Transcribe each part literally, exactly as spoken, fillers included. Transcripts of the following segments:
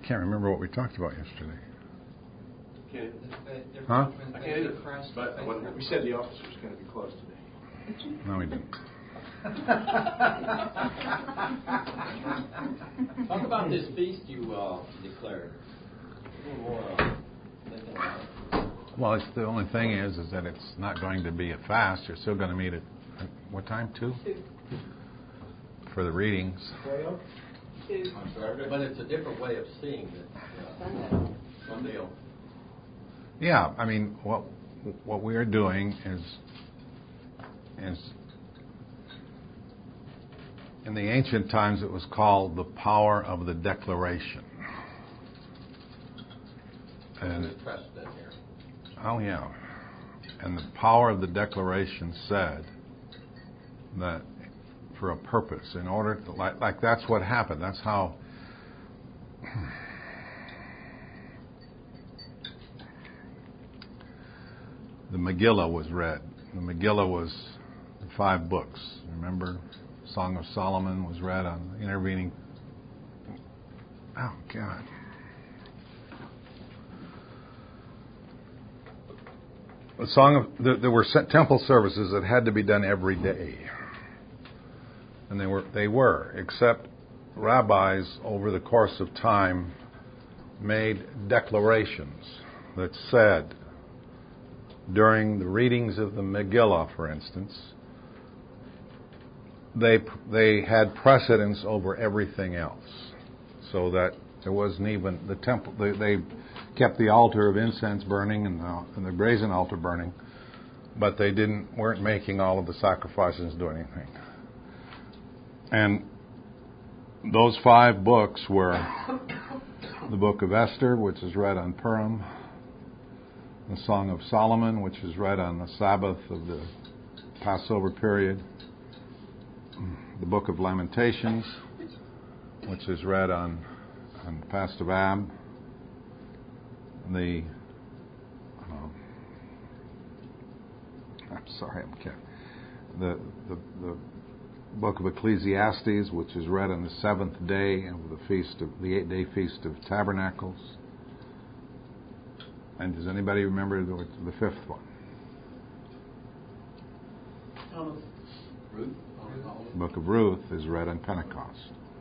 can't remember what we talked about yesterday. Okay. Huh? I can't either. But when we said the office was going to be closed today. No, we didn't. Talk about this feast you uh, declared. A little more uh, thinking about it. Well, it's the only thing is, is that it's not going to be a fast. You're still going to meet at, at what time? Two? For the readings. Two. But it's a different way of seeing it. Uh, Sunday. Yeah, I mean, what what we are doing is is in the ancient times it was called the power of the declaration. And here. Oh yeah, and the power of the declaration said that for a purpose, in order to, like like that's what happened. That's how. The Megillah was read. The Megillah was the five books. Remember, Song of Solomon was read on the intervening. Oh God! The Song of there, there were temple services that had to be done every day, and they were they were except rabbis over the course of time made declarations that said, during the readings of the Megillah, for instance, they they had precedence over everything else, so that there wasn't even the temple. They, they kept the altar of incense burning and the, and the brazen altar burning, but they didn't weren't making all of the sacrifices do anything. And those five books were the Book of Esther, which is read on Purim, the Song of Solomon, which is read on the Sabbath of the Passover period, the Book of Lamentations, which is read on on the Fast of Ab, the um, I'm sorry, I'm kidding. The, the the Book of Ecclesiastes, which is read on the seventh day of the feast of the eight-day feast of Tabernacles. And does anybody remember the, the fifth one? Um, Ruth. The Book of Ruth is read on Pentecost.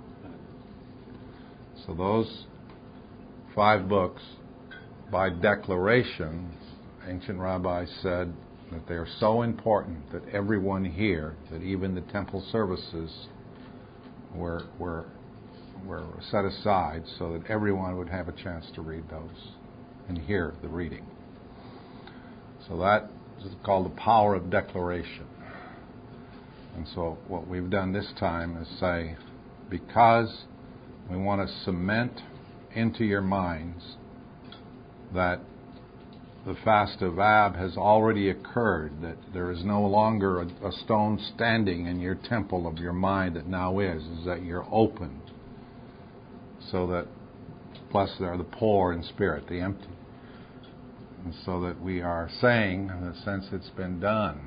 So those five books, by declaration, ancient rabbis said that they are so important that everyone here, that even the temple services were were were set aside so that everyone would have a chance to read those and hear the reading. So that is called the power of declaration. And so what we've done this time is say, because we want to cement into your minds that the fast of Ab has already occurred, that there is no longer a, a stone standing in your temple of your mind that now is, is that you're open, so that blessed are the poor in spirit, the empty. And so that we are saying, that since it's been done,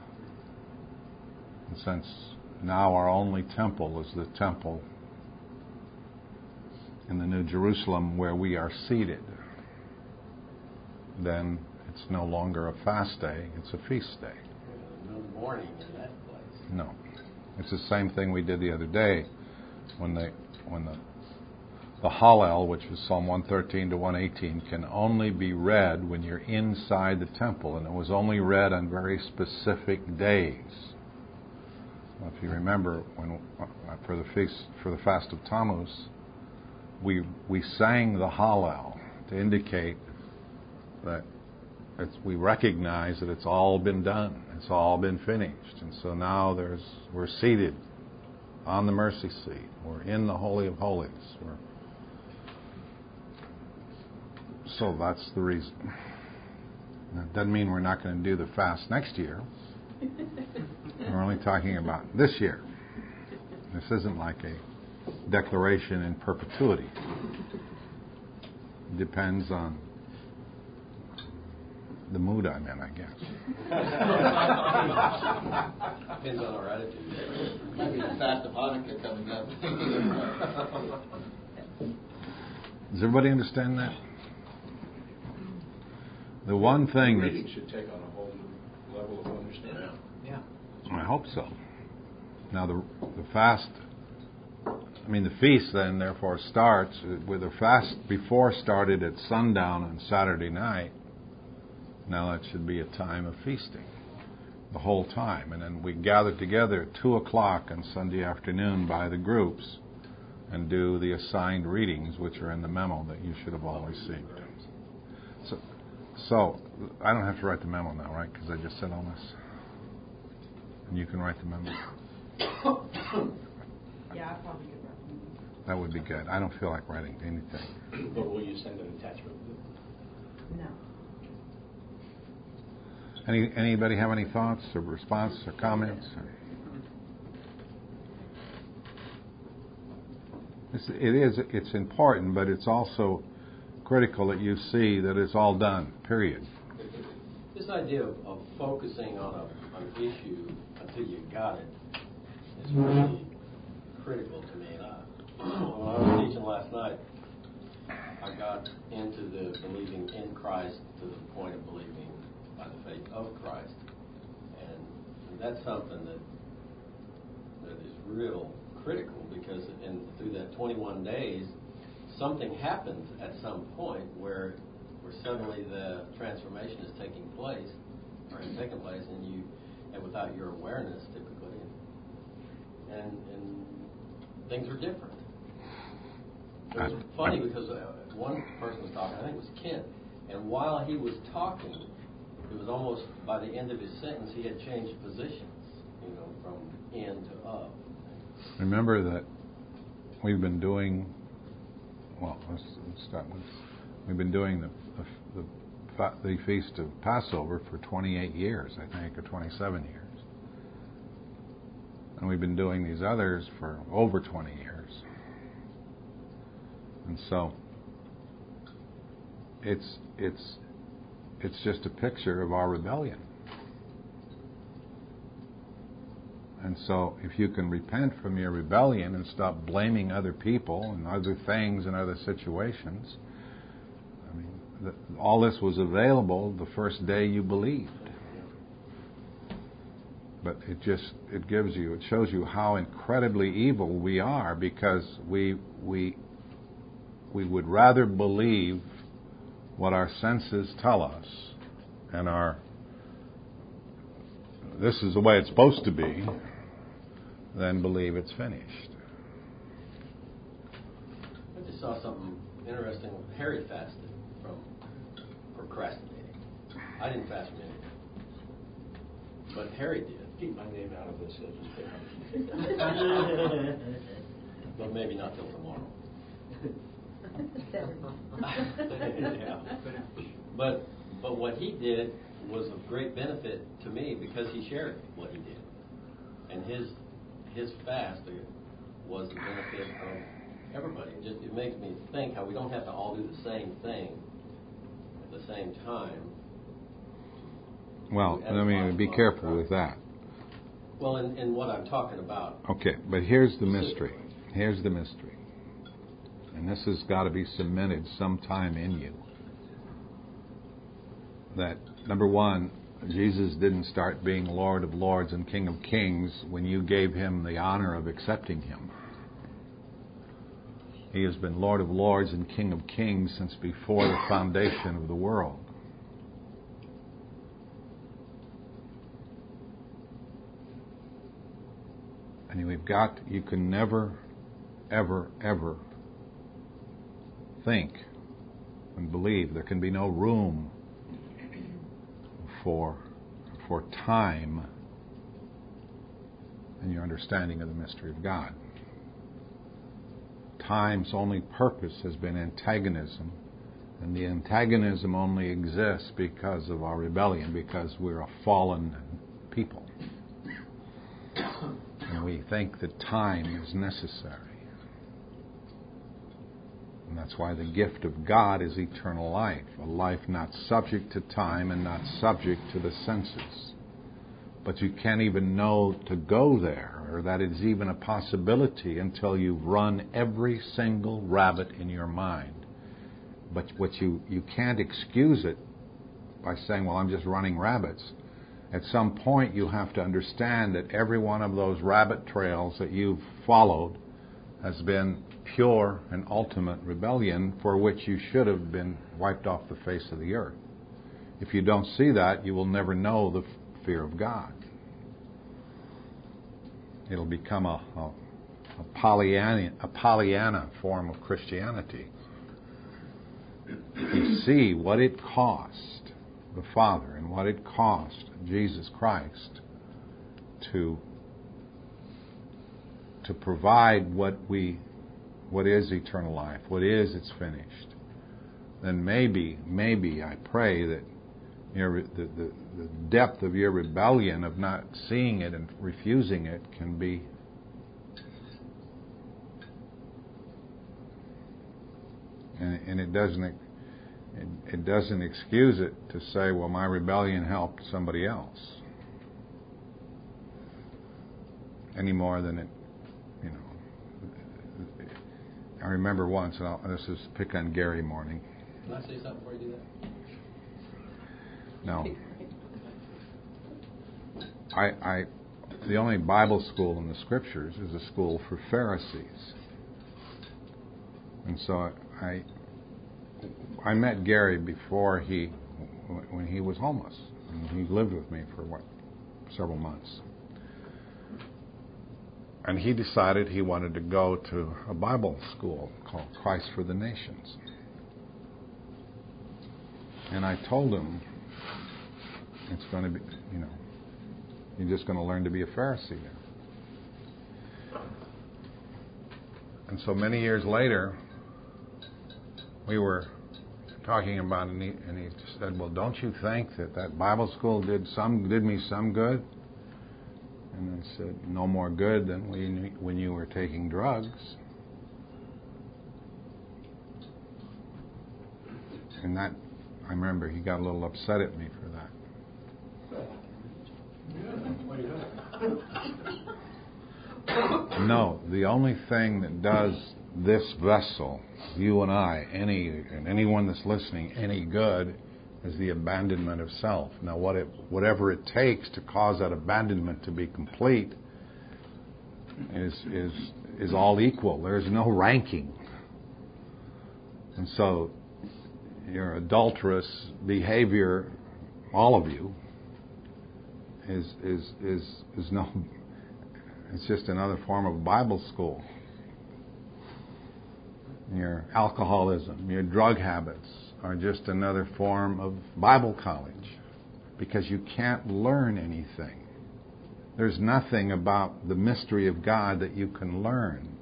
and since now our only temple is the temple in the New Jerusalem where we are seated, then it's no longer a fast day, it's a feast day. No mourning in that place. No. It's the same thing we did the other day when they when the the Hallel, which is Psalm one thirteen to one eighteen, can only be read when you're inside the temple, and it was only read on very specific days. Well, if you remember, when for the feast for the fast of Tammuz, we we sang the Hallel to indicate that it's, we recognize that it's all been done, it's all been finished, and so now there's we're seated on the mercy seat, we're in the Holy of Holies. We're, so that's the reason. That doesn't mean we're not going to do the fast next year. We're only talking about this year. This isn't like a declaration in perpetuity. It depends on the mood I'm in, I guess. Depends on our attitude. Maybe the fast of Hanukkah coming up. Does Does everybody understand that? The one thing Reading that should take on a whole new level of understanding. Yeah. I hope so. Now the the fast, I mean the feast then therefore starts with the fast before started at sundown on Saturday night. Now that should be a time of feasting, the whole time, and then we gather together at two o'clock on Sunday afternoon by the groups and do the assigned readings, which are in the memo that you should have all received. So, so I don't have to write the memo now, right? Because I just said all this. And you can write the memo. Yeah, I probably could recommend. That would be good. I don't feel like writing anything. But will you send an attachment? No. Any anybody have any thoughts or response or comments? It's, it is. It's important, but it's also critical that you see that it's all done. Period. This idea of, of focusing on a, an issue until you got it is really critical to me. And I, when I was teaching last night, I got into the believing in Christ to the point of believing by the faith of Christ, and, and that's something that that is real critical, because in through that twenty-one days, something happens at some point where where suddenly the transformation is taking place, or has taken place, and you and without your awareness typically, and and things are different. It was funny because uh, one person was talking, I think it was Kent, and while he was talking, it was almost by the end of his sentence he had changed positions, you know, from in to up. Remember that we've been doing. Well, let's, let's start with. We've been doing the the, the the feast of Passover for twenty-eight years, I think, or twenty-seven years, and we've been doing these others for over twenty years, and so it's it's it's just a picture of our rebellion. And so if you can repent from your rebellion and stop blaming other people and other things and other situations, I mean, the, all this was available the first day you believed. But it just, it gives you, it shows you how incredibly evil we are, because we we we would rather believe what our senses tell us and our, this is the way it's supposed to be, then believe it's finished. I just saw something interesting. Harry fasted from procrastinating. I didn't fast from anything, but Harry did. Keep my name out of this. But maybe not till tomorrow. Yeah. But but what he did was of great benefit to me, because he shared what he did, and his his fast was the benefit of everybody. It just it makes me think how we don't have to all do the same thing at the same time. Well, I mean, be careful with that. Well, in, in what I'm talking about. Okay, but here's the mystery. Here's the mystery. And this has got to be cemented sometime in you. That, number one, Jesus didn't start being Lord of Lords and King of Kings when you gave him the honor of accepting him. He has been Lord of Lords and King of Kings since before the foundation of the world. And we've got, you can never, ever, ever think and believe there can be no room for for time in your understanding of the mystery of God. Time's only purpose has been antagonism, and the antagonism only exists because of our rebellion, because we're a fallen people. And we think that time is necessary. And that's why the gift of God is eternal life, a life not subject to time and not subject to the senses. But you can't even know to go there, or that it's even a possibility, until you've run every single rabbit in your mind but what you, you can't excuse it by saying, well, I'm just running rabbits. At some point, you have to understand that every one of those rabbit trails that you've followed has been pure and ultimate rebellion for which you should have been wiped off the face of the earth. If you don't see that, you will never know the fear of God. It'll become a, a, a, Pollyanna, a Pollyanna form of Christianity. You see what it cost the Father and what it cost Jesus Christ to to provide what we what is eternal life, what is it's finished. Then maybe, maybe I pray that your, the, the, the depth of your rebellion of not seeing it and refusing it can be and, and it doesn't it, it doesn't excuse it to say, well, my rebellion helped somebody else any more than it, you know. I remember once, and I'll, this is pick on Gary morning. Can I say something before you do that? No. I, I, the only Bible school in the Scriptures is a school for Pharisees. And so I, I met Gary before he, when he was homeless. And he lived with me for, what, several months. And he decided he wanted to go to a Bible school called Christ for the Nations. And I told him, it's going to be, you know, you're just going to learn to be a Pharisee there. And so many years later, we were talking about it, and he, and he said, well, don't you think that that Bible school did some did me some good? And I said, no more good than when, when you were taking drugs. And that, I remember he got a little upset at me for that. No, the only thing that does this vessel, you and I, any and anyone that's listening, any good, is the abandonment of self. Now, what it, whatever it takes to cause that abandonment to be complete is is is all equal. There is no ranking. And so, your adulterous behavior, all of you, is is is is no. It's just another form of Bible school. Your alcoholism, your drug habits are just another form of Bible college, because you can't learn anything. There's nothing about the mystery of God that you can learn,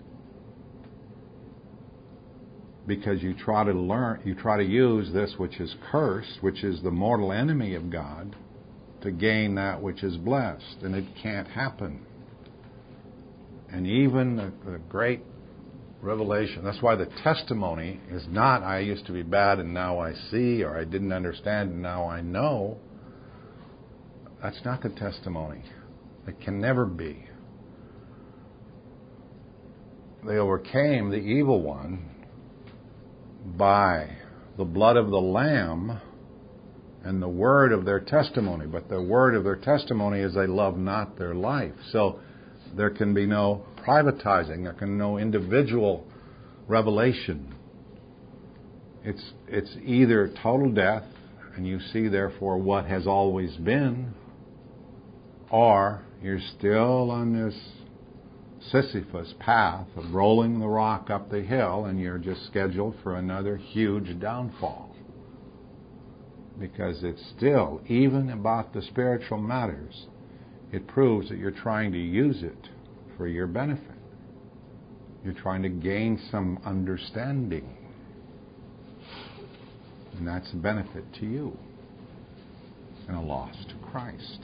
because you try to learn, you try to use this which is cursed, which is the mortal enemy of God, to gain that which is blessed, and it can't happen. And even the, the great revelation, that's why the testimony is not, I used to be bad and now I see, or I didn't understand and now I know. That's not the testimony. It can never be. They overcame the evil one by the blood of the Lamb and the word of their testimony. But the word of their testimony is they love not their life. So there can be no privatizing. There can be no individual revelation. It's it's either total death, and you see therefore what has always been, or you're still on this Sisyphus path of rolling the rock up the hill, and you're just scheduled for another huge downfall. Because it's still, even about the spiritual matters, it proves that you're trying to use it for your benefit. You're trying to gain some understanding. And that's a benefit to you and a loss to Christ.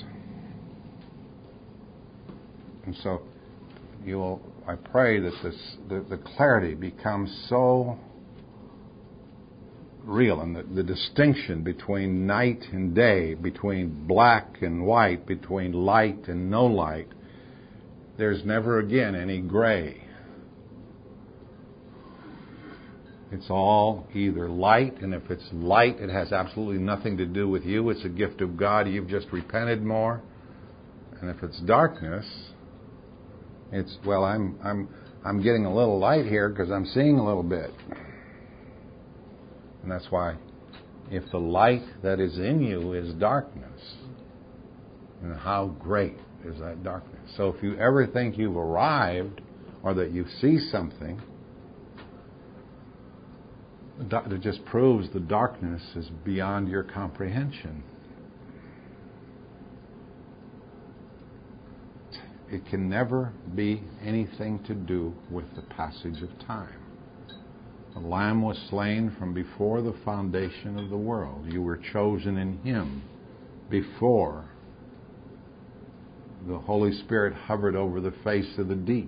And so you will, I pray that this, the, the clarity becomes so real, and the, the distinction between night and day, between black and white, between light and no light, there's never again any gray. It's all either light, and if it's light, it has absolutely nothing to do with you. It's a gift of God. You've just repented more. And if it's darkness, it's, well, I'm I'm I'm getting a little light here because I'm seeing a little bit. And that's why if the light that is in you is darkness, then how great is that darkness? So if you ever think you've arrived or that you see something, it just proves the darkness is beyond your comprehension. It can never be anything to do with the passage of time. The Lamb was slain from before the foundation of the world. You were chosen in Him before the Holy Spirit hovered over the face of the deep.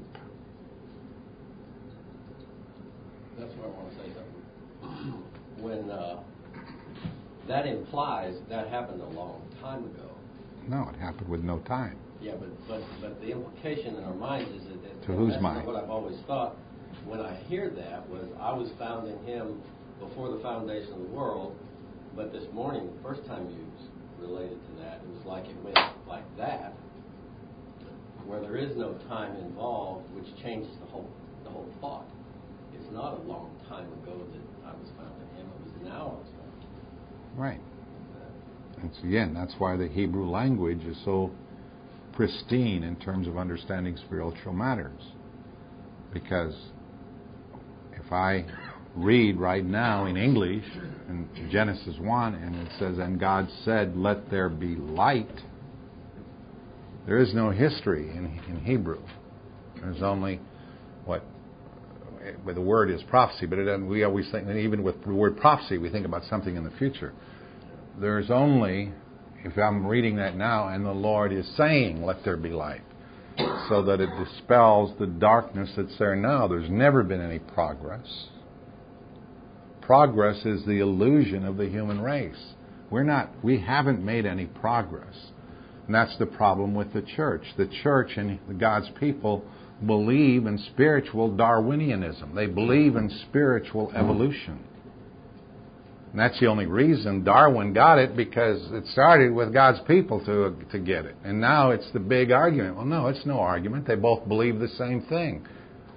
That's what I want to say something. When uh, that implies that happened a long time ago. No, it happened with no time. Yeah, but but, but the implication in our minds is that, that To whose that's mind? what I've always thought. When I hear that, was I was found in Him before the foundation of the world. But this morning, the first time you related to that, it was like it went like that, where there is no time involved, which changes the whole the whole thought. It's not a long time ago that I was found in Him. It was now I was found in Him. Right. And so again, that's why the Hebrew language is so pristine in terms of understanding spiritual matters. Because if I read right now in English in Genesis one and it says, and God said, let there be light, there is no history in, in Hebrew. There's only what well, the word is prophecy, but it doesn't, we always think, and even with the word prophecy, we think about something in the future. There's only, if I'm reading that now, and the Lord is saying, let there be light, so that it dispels the darkness that's there now. There's never been any progress. Progress is the illusion of the human race. We're not, we haven't made any progress. And that's the problem with the church. The church and God's people believe in spiritual Darwinianism. They believe in spiritual evolution. And that's the only reason Darwin got it, because it started with God's people to to get it. And now it's the big argument. Well, no, it's no argument. They both believe the same thing.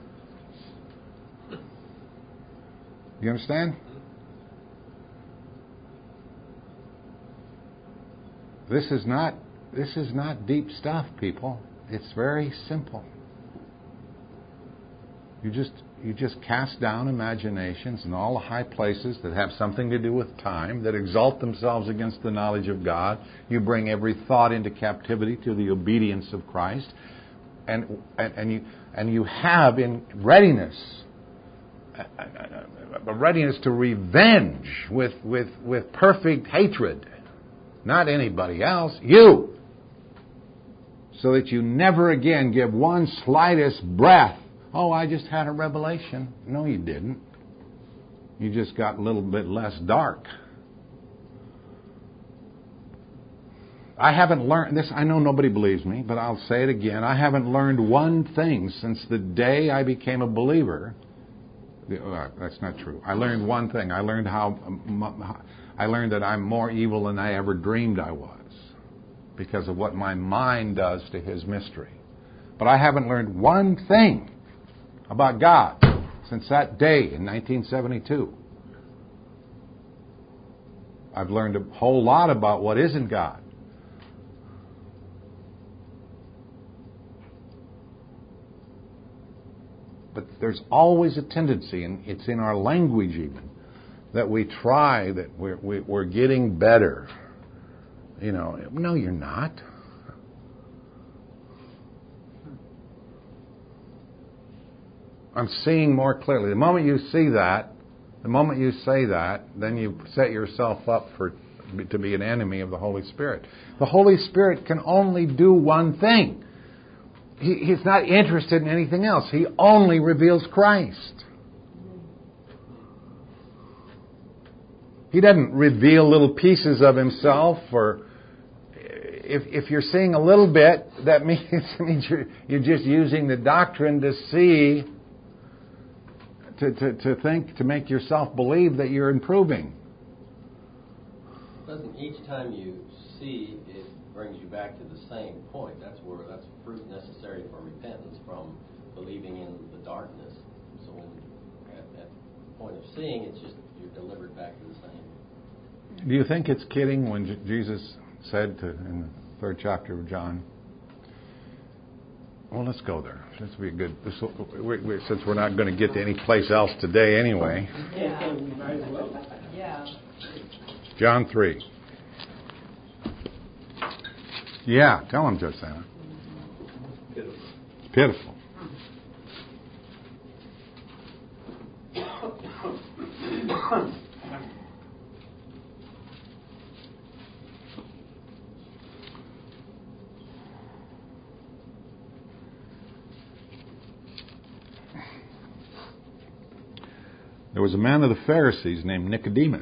You understand? This is not this is not deep stuff, people. It's very simple. You just you just cast down imaginations in all the high places that have something to do with time, that exalt themselves against the knowledge of God. You bring every thought into captivity to the obedience of Christ, and and, and you and you have in readiness a readiness to revenge with with with perfect hatred, not anybody else, you, so that you never again give one slightest breath. Oh, I just had a revelation. No, you didn't. You just got a little bit less dark. I haven't learned this. I know nobody believes me, but I'll say it again. I haven't learned one thing since the day I became a believer. That's not true. I learned one thing. I learned how. I learned that I'm more evil than I ever dreamed I was, because of what my mind does to His mystery. But I haven't learned one thing about God since that day in nineteen seventy-two. I've learned a whole lot about what isn't God. But there's always a tendency, and it's in our language even, that we try, that we're, we're getting better. You know, no, you're not. I'm seeing more clearly. The moment you see that, the moment you say that, then you set yourself up for to be an enemy of the Holy Spirit. The Holy Spirit can only do one thing. He, he's not interested in anything else. He only reveals Christ. He doesn't reveal little pieces of Himself, or if if you're seeing a little bit, that means, means you're, you're just using the doctrine to see to, to, to think, to make yourself believe that you're improving. Doesn't each time you see, it brings you back to the same point. That's where that's fruit necessary for repentance from believing in the darkness. So when at that point of seeing, it's just you're delivered back to the same. Do you think it's kidding when J- Jesus said to, in the third chapter of John? Well, let's go there. This will be a good. This will, we, we, since we're not going to get to any place else today anyway. Yeah. Yeah. John three. Yeah, tell him, Judge Santa. Pitiful. Pitiful. There was a man of the Pharisees named Nicodemus,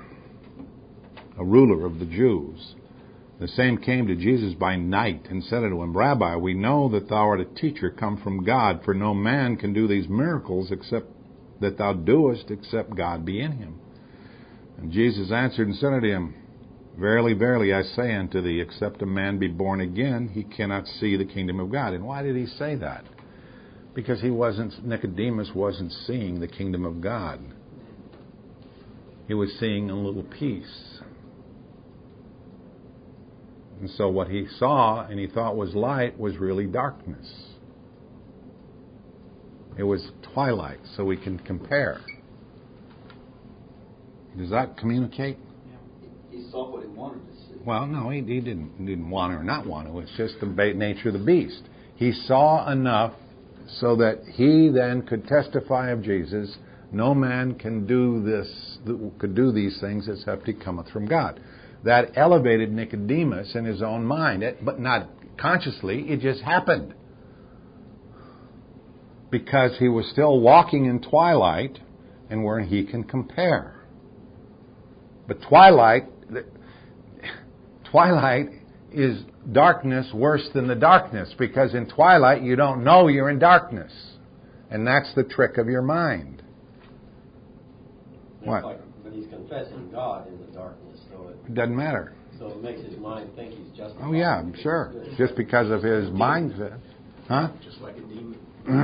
a ruler of the Jews. The same came to Jesus by night and said unto him, Rabbi, we know that thou art a teacher come from God, for no man can do these miracles except that thou doest, except God be in him. And Jesus answered and said unto him, Verily, verily, I say unto thee, except a man be born again, he cannot see the kingdom of God. And why did he say that? Because he wasn't, Nicodemus wasn't seeing the kingdom of God. He was seeing a little piece. And so what he saw and he thought was light was really darkness. It was twilight, so we can compare. Does that communicate? He saw what he wanted to see. Well, no, he, he didn't he didn't want to or not want to. It's just the ba- nature of the beast. He saw enough so that he then could testify of Jesus. No man can do this, could do these things except he cometh from God. That elevated Nicodemus in his own mind, it, but not consciously. It just happened because he was still walking in twilight, and where he can compare. But twilight, twilight is darkness worse than the darkness, because in twilight you don't know you're in darkness. And that's the trick of your mind. It's What? like, but he's confessing God in the darkness, so it, It doesn't matter. so it makes his mind think he's justified. Oh yeah, sure. Just because of his mindset. Huh? Just like a demon.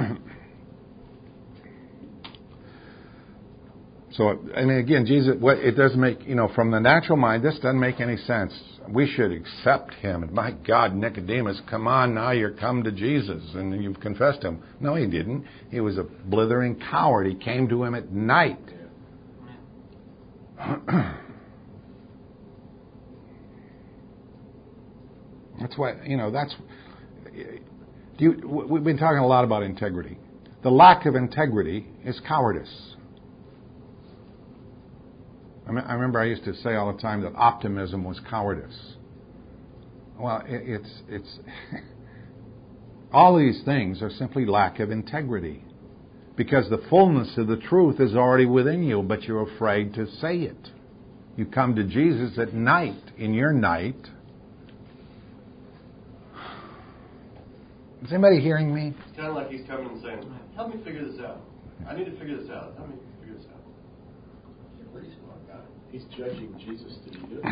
So, I mean, again, Jesus, what, it doesn't make, you know, from the natural mind, this doesn't make any sense. We should accept him. And my God, Nicodemus, come on now, you're come to Jesus and you've confessed him. No, he didn't. He was a blithering coward. He came to him at night. That's why, you know, that's, do you, we've been talking a lot about integrity. The lack of integrity is cowardice. I remember I used to say all the time that optimism was cowardice. Well, it, it's it's all these things are simply lack of integrity, because the fullness of the truth is already within you, but you're afraid to say it. You come to Jesus at night, in your night. Is anybody hearing me? It's kind of like he's coming and saying, help me figure this out. I need to figure this out. Help me figure this out. You're a pretty smart guy. He's judging Jesus to do it.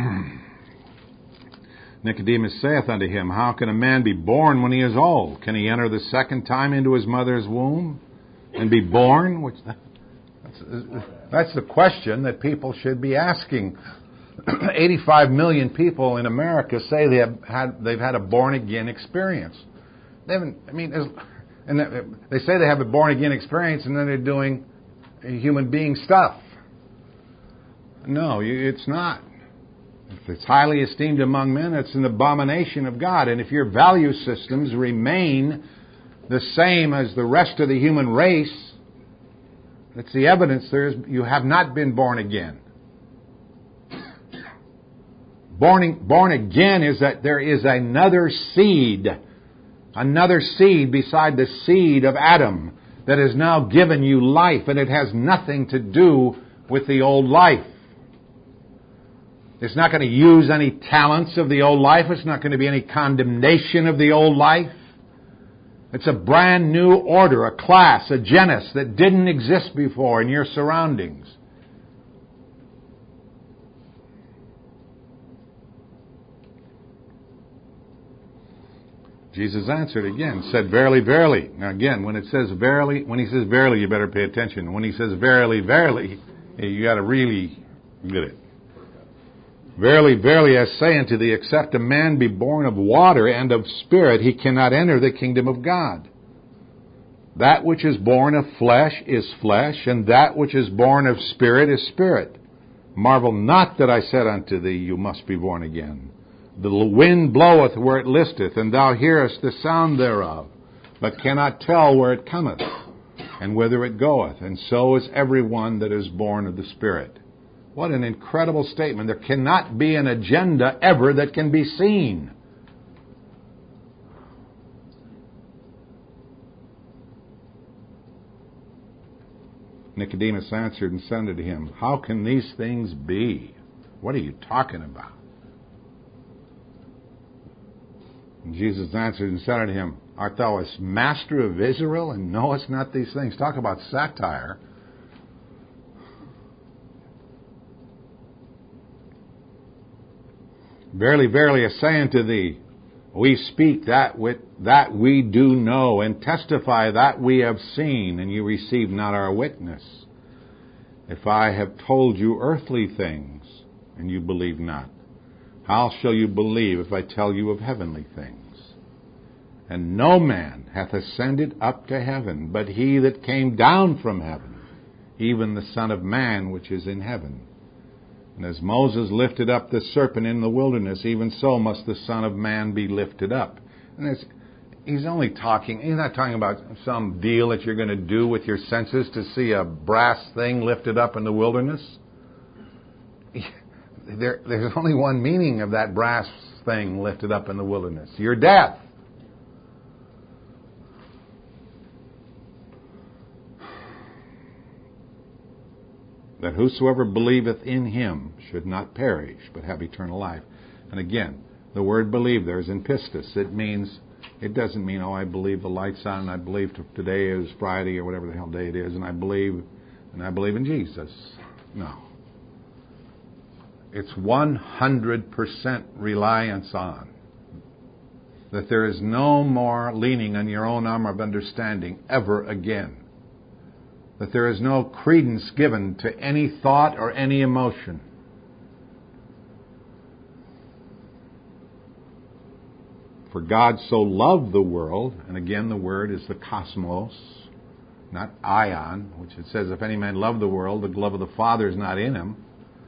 Nicodemus saith unto him, How can a man be born when he is old? Can he enter the second time into his mother's womb and be born? Which that's, that's the question that people should be asking. eighty-five million people in America say they have had they've had a born again experience. They haven't. I mean, and they say they have a born again experience, and then they're doing human being stuff. No, it's not. If it's highly esteemed among men, it's an abomination of God. And if your value systems remain the same as the rest of the human race, that's the evidence there is you have not been born again. Born, born again is that there is another seed, another seed beside the seed of Adam that has now given you life, and it has nothing to do with the old life. It's not going to use any talents of the old life. It's not going to be any condemnation of the old life. It's a brand new order, a class, a genus that didn't exist before in your surroundings. Jesus answered again, said, verily, verily. Now again, when it says verily, when he says verily, you better pay attention. When he says verily, verily, you got to really get it. Verily, verily, I say unto thee, except a man be born of water and of spirit, he cannot enter the kingdom of God. That which is born of flesh is flesh, and that which is born of spirit is spirit. Marvel not that I said unto thee, you must be born again. The wind bloweth where it listeth, and thou hearest the sound thereof, but cannot tell where it cometh, and whither it goeth. And so is every one that is born of the Spirit. What an incredible statement. There cannot be an agenda ever that can be seen. Nicodemus answered and said unto him, how can these things be? What are you talking about? And Jesus answered and said unto him, art thou a master of Israel, and knowest not these things? Talk about satire. Verily, verily, I say unto thee, we speak that with, that we do know, and testify that we have seen, and you receive not our witness. If I have told you earthly things, and you believe not, how shall you believe if I tell you of heavenly things? And no man hath ascended up to heaven, but he that came down from heaven, even the Son of Man which is in heaven. And as Moses lifted up the serpent in the wilderness, even so must the Son of Man be lifted up. And it's, he's only talking, he's not talking about some deal that you're going to do with your senses to see a brass thing lifted up in the wilderness. There, there's only one meaning of that brass thing lifted up in the wilderness. Your death. That whosoever believeth in him should not perish, but have eternal life. And again, the word believe there is in pistis. It means, it doesn't mean, oh, I believe the light's on, and I believe today is Friday, or whatever the hell day it is, and I believe, and I believe in Jesus. No. It's one hundred percent reliance on. That there is no more leaning on your own arm of understanding ever again. That there is no credence given to any thought or any emotion. For God so loved the world, and again the word is the cosmos, not ion, which it says, if any man love the world, the love of the Father is not in him.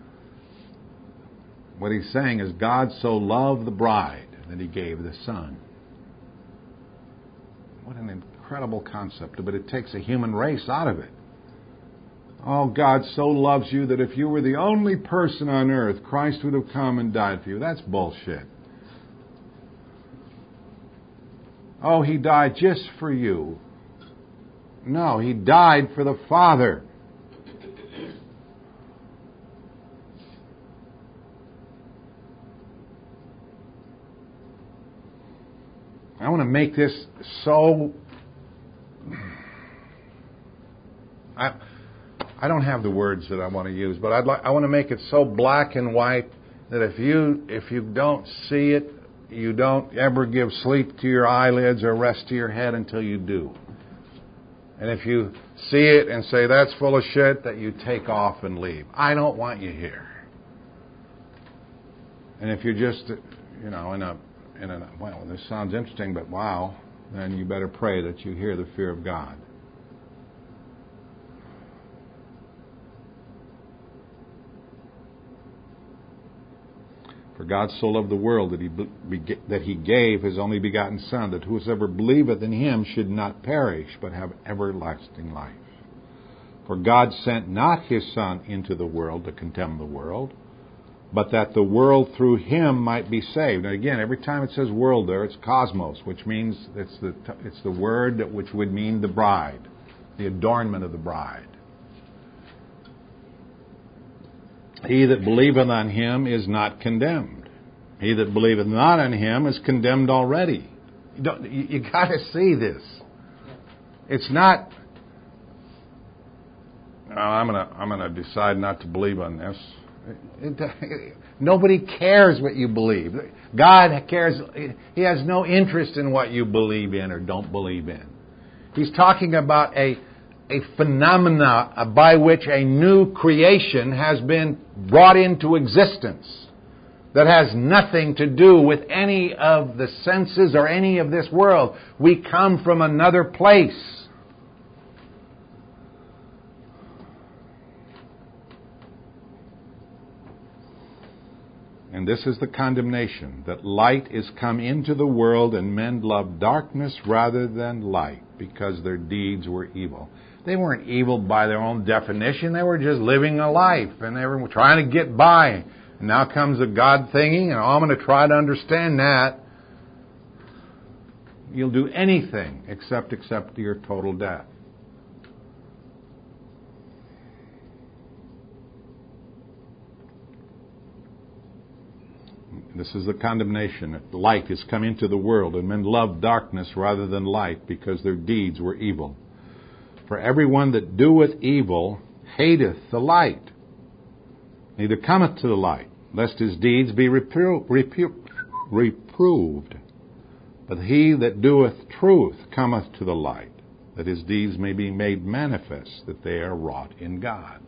What he's saying is God so loved the bride that he gave the Son. What an incredible concept, but it takes a human race out of it. Oh, God so loves you that if you were the only person on earth, Christ would have come and died for you. That's bullshit. Oh, he died just for you. No, he died for the Father. I want to make this so... I, I don't have the words that I want to use, but I'd like, I want to make it so black and white that if you if you don't see it, you don't ever give sleep to your eyelids or rest to your head until you do. And if you see it and say, that's full of shit, that you take off and leave. I don't want you here. And if you're just, you know, in a, in a, well, this sounds interesting, but wow, then you better pray that you hear the fear of God. For God so loved the world that he, that he gave his only begotten Son, that whosoever believeth in him should not perish, but have everlasting life. For God sent not his Son into the world to condemn the world, but that the world through him might be saved. And again, every time it says world there, it's cosmos, which means it's the, it's the word that, which would mean the bride, the adornment of the bride. He that believeth on him is not condemned. He that believeth not on him is condemned already, You, don't, you, you got to see this. It's not. Oh, I'm gonna I'm gonna decide not to believe on this. It, it, nobody cares what you believe. God cares. He has no interest in what you believe in or don't believe in. He's talking about a a phenomena by which a new creation has been brought into existence that has nothing to do with any of the senses or any of this world. We come from another place. And this is the condemnation, that light is come into the world, and men love darkness rather than light, because their deeds were evil. They weren't evil by their own definition. They were just living a life, and they were trying to get by. And now comes a God thinking, and oh, I'm going to try to understand that. You'll do anything except accept your total death. This is the condemnation. Light has come into the world, and men love darkness rather than light, because their deeds were evil. For everyone that doeth evil hateth the light, neither cometh to the light, lest his deeds be repro- repro- reproved. But he that doeth truth cometh to the light, that his deeds may be made manifest, that they are wrought in God.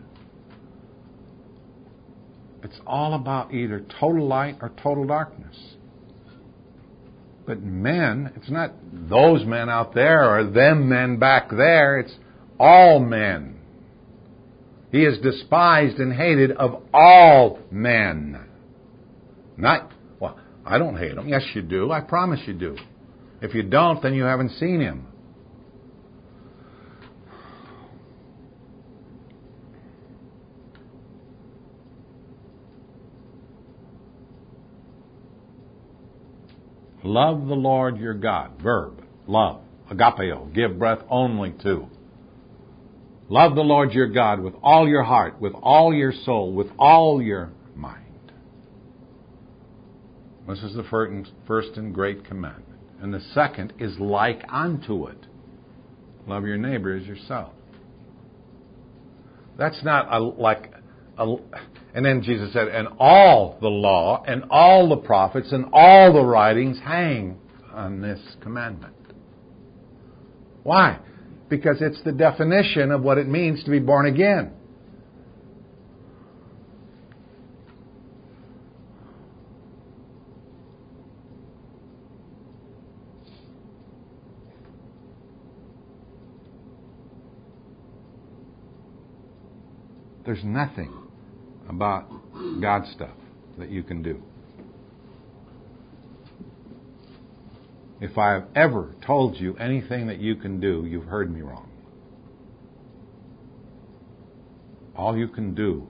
It's all about either total light or total darkness. But men, it's not those men out there or them men back there. It's all men. He is despised and hated of all men. Not, well, I don't hate him. Yes, you do. I promise you do. If you don't, then you haven't seen him. Love the Lord your God. Verb. Love. Agapeo. Give breath only to. Love the Lord your God with all your heart, with all your soul, with all your mind. This is the first and great commandment. And the second is like unto it. Love your neighbor as yourself. That's not a, like... A, and then Jesus said, and all the law and all the prophets and all the writings hang on this commandment. Why? Because it's the definition of what it means to be born again. There's nothing about God stuff that you can do. If I have ever told you anything that you can do, you've heard me wrong. All you can do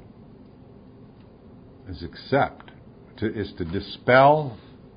is accept, to, is to dispel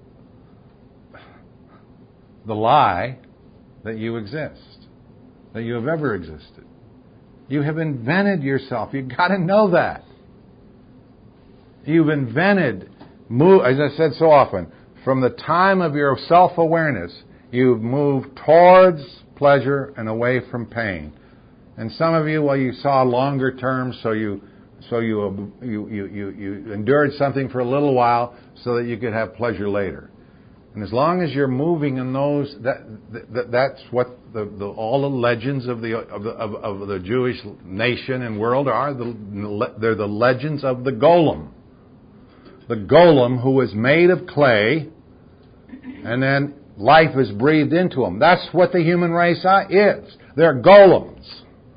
the lie that you exist, that you have ever existed. You have invented yourself. You've got to know that. You've invented, as I said so often, from the time of your self-awareness, you've moved towards pleasure and away from pain. And some of you, well, you saw longer term, so you so you you you you, you endured something for a little while so that you could have pleasure later. And as long as you're moving in those, that, that that's what the, the all the legends of the of the of, of the Jewish nation and world are. The, they're the legends of the golem. The golem who was made of clay, and then life is breathed into him. That's what the human race is. They're golems.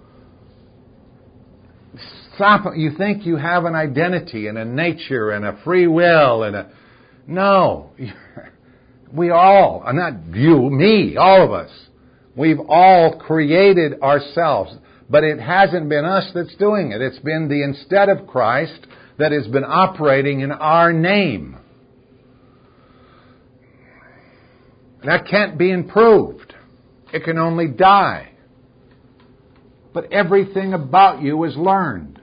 Stop. You think you have an identity and a nature and a free will and a... No. We all, not you, me, all of us. We've all created ourselves. But it hasn't been us that's doing it. It's been the instead of Christ that has been operating in our name. That can't be improved. It can only die. But everything about you is learned.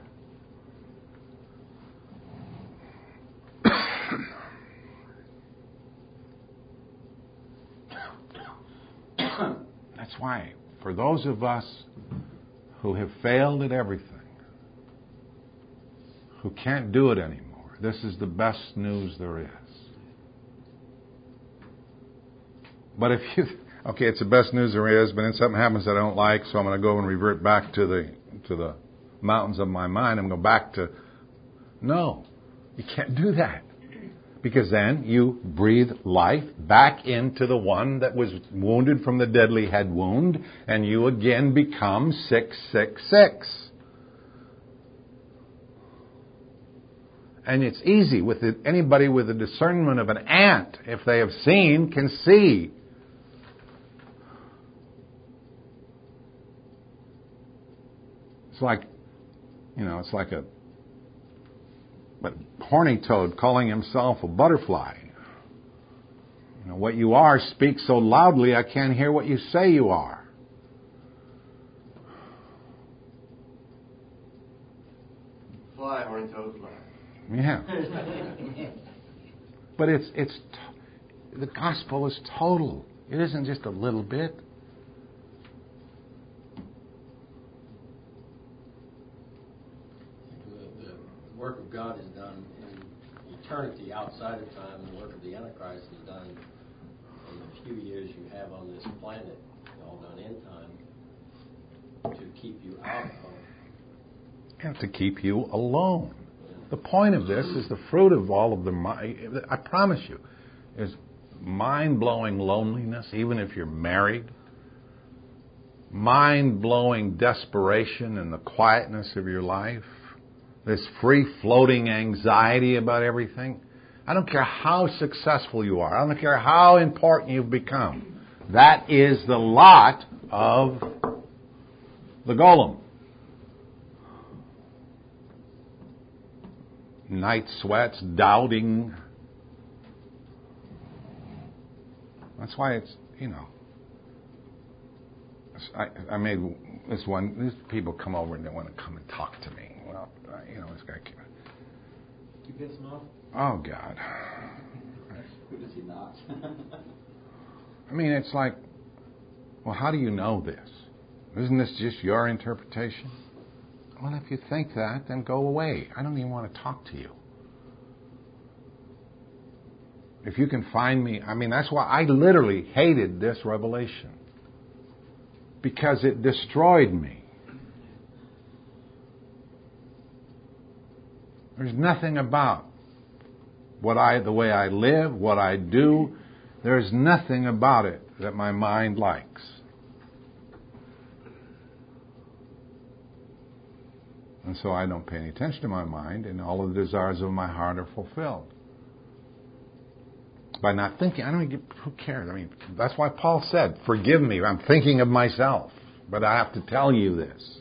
why, for those of us who have failed at everything, who can't do it anymore, this is the best news there is. But if you, okay, it's the best news there is, but then something happens that I don't like, so I'm going to go and revert back to the to the mountains of my mind. I'm going to go back to, no, you can't do that. Because then you breathe life back into the one that was wounded from the deadly head wound, and you again become six six six. And it's easy with it, anybody with the discernment of an ant, if they have seen, can see. It's like, you know, it's like a but horny toad calling himself a butterfly. You know, what you are speaks so loudly I can't hear what you say you are. Fly, horny toad, fly. Yeah. But it's it's the gospel is total. It isn't just a little bit. The work of God is done in eternity outside of time, and the work of the Antichrist is done in the few years you have on this planet, all done in time, to keep you out of. And to keep you alone. The point of this is the fruit of all of the, I promise you, is mind-blowing loneliness, even if you're married. Mind-blowing desperation in the quietness of your life. This free-floating anxiety about everything. I don't care how successful you are. I don't care how important you've become. That is the lot of the golem. Night sweats, doubting. That's why it's, you know, I, I made this one, these people come over and they want to come and talk to me. Well, uh, you know, this guy came. You piss him off? Oh, God. Who does he not? I mean, it's like, well, how do you know this? Isn't this just your interpretation? Well, if you think that, then go away. I don't even want to talk to you. If you can find me, I mean, that's why I literally hated this revelation. Because it destroyed me. There's nothing about what I, the way I live, what I do. There's nothing about it that my mind likes. And so I don't pay any attention to my mind, and all of the desires of my heart are fulfilled. By not thinking, I don't even, who cares? I mean, that's why Paul said, forgive me, I'm thinking of myself, but I have to tell you this.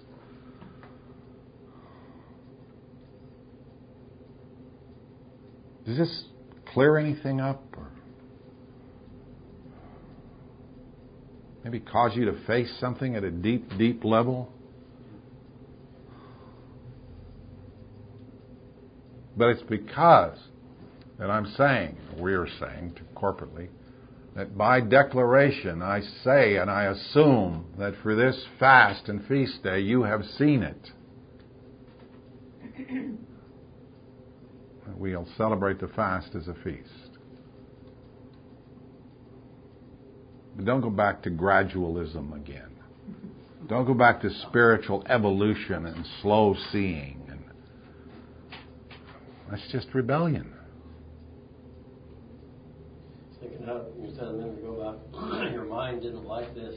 Does this clear anything up? Or maybe cause you to face something at a deep, deep level? But it's because that I'm saying, we're saying corporately, that by declaration I say and I assume that for this fast and feast day you have seen it. We'll celebrate the fast as a feast. But don't go back to gradualism again. Don't go back to spiritual evolution and slow seeing. That's just rebellion. Thinking how you said a minute ago about your mind didn't like this.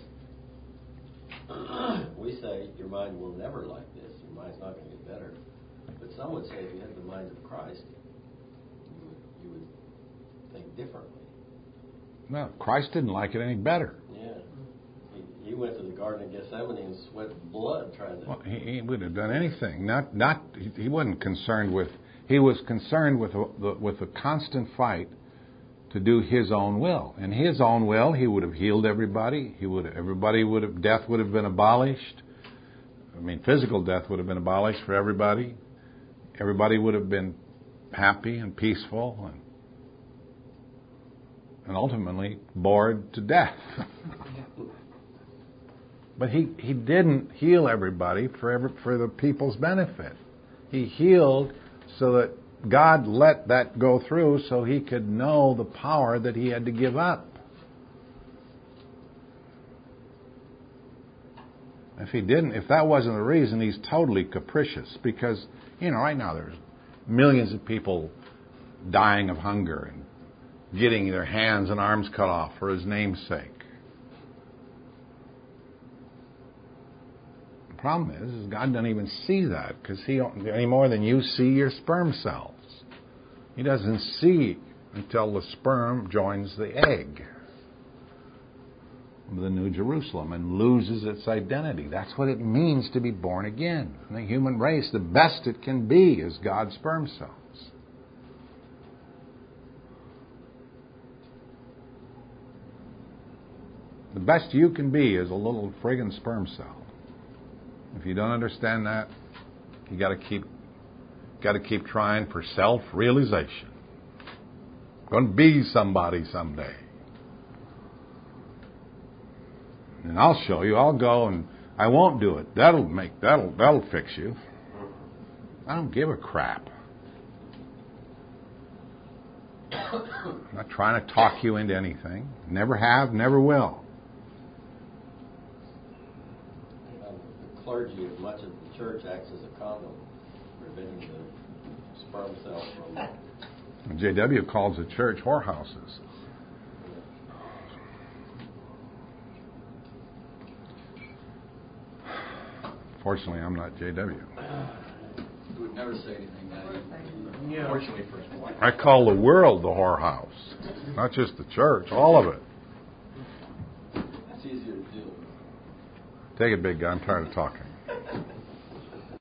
We say your mind will never like this. Your mind's not going to get better. But some would say if you had the mind of Christ, you would, you would think differently. No, Christ didn't like it any better. Yeah. He, he went to the Garden of Gethsemane and sweat blood trying to... Well, he, he would have done anything. Not, not. He, he wasn't concerned with... He was concerned with the, with the constant fight to do his own will. In his own will, he would have healed everybody. He would everybody would have death would have been abolished. I mean, physical death would have been abolished for everybody. Everybody would have been happy and peaceful, and and ultimately bored to death. But he, he didn't heal everybody for every, for the people's benefit. He healed so that God let that go through so he could know the power that he had to give up. If he didn't, if that wasn't the reason, he's totally capricious. Because, you know, right now there's millions of people dying of hunger and getting their hands and arms cut off for his name's sake. The problem is, is God doesn't even see that, because he any more than you see your sperm cells. He doesn't see until the sperm joins the egg of the New Jerusalem and loses its identity. That's what it means to be born again. The human race, the best it can be is God's sperm cells. The best you can be is a little friggin' sperm cell. If you don't understand that, you got to keep got to keep trying for self-realization. Going to be somebody someday. And I'll show you. I'll go and I won't do it. That'll make that'll that'll fix you. I don't give a crap. I'm not trying to talk you into anything. Never have, never will. The clergy of much of the church acts as a condom, preventing the sperm cell from... J W calls the church whorehouses. Fortunately, I'm not J W. You would never say anything that Yeah. Fortunately for his wife. I call the world the whorehouse, not just the church, all of it. That's easier to do. Take it, big guy. I'm tired of talking.